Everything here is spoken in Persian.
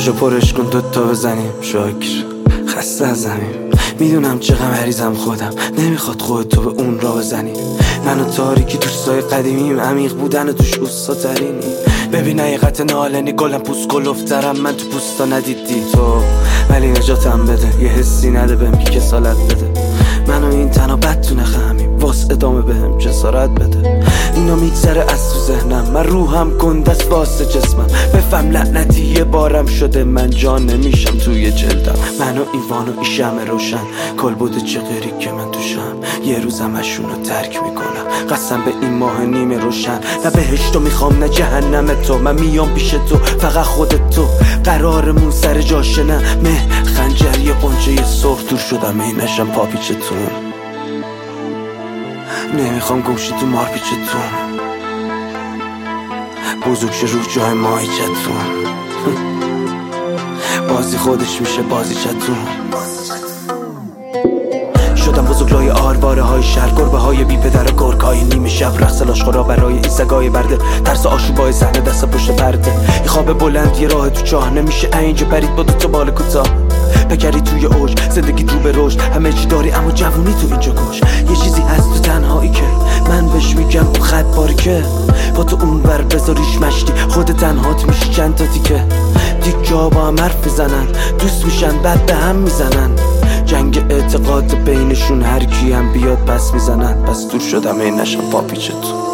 جاشو پرش کن دوتا بزنیم شاکر خسته از زمین. میدونم چقدر مریضم خودم، نمیخواد خودتو به اون را بزنی. من و تاریکی دوستای قدیمیم، عمیق بودن و توش اوستا ترینی. ببین حقیقت نالنی گلم پوست کلوفترم، من تو پوستا ندیدی تو، ولی نجاتم بده. یه حسی نده بهم که کسالت بده. منو این تنها بد تو نخمیم، واس ادامه بهم جسارت بده. اینا میگذره از تو ذهنم، من روحم گندست واسه جسمم. بفهم لعنتی یه بارم شده، من جان نمیشم توی جلدم. منو ایوان و این شمع روشن، کالبد چغری که من توشم. یه روزم اشونو ترک میکنم، قسم به این ماه نیمه روشن. نه بهشتو میخوام نه جهنم تو، من میام پیش تو فقط خودت تو. قرارمون سر جاشه نه مه خنجری قنچه سرخ دور شدم ای نشم پاپیچتون. نمیخوام گمشی تو مار پیچتون، بزرگ شه رو جای ماهیچتون. بازی خودش میشه بازی چتون. شدم بزرگ لای آرواره های شهر، گربه های بی پدر و گرگ های نیمه شب. رقص لاشخورا برای این سگای برده، ترس آشوبای صحنه دست پشت پرده. این خواب بلند یه راه تو چاه، نمیشه اینجا پرید با دوتا بال کوتاه. بگری توی اوج زندگی رو به رشد، همه چی داری اما جوونی تو اینجا کش. یه چیزی هست تو تنهایی که من بهش میگم اون خط باریکه. با تو اون ور بذاریش مشتی، خود تنهات میشی چند تا تیکه. دیگه با هم حرف میزنن، دوست میشن بعد به هم میزنن. جنگ اعتقاد بینشون هر کی هم بیاد پس میزنن. پس دور شدم این نشم پاپیچتون.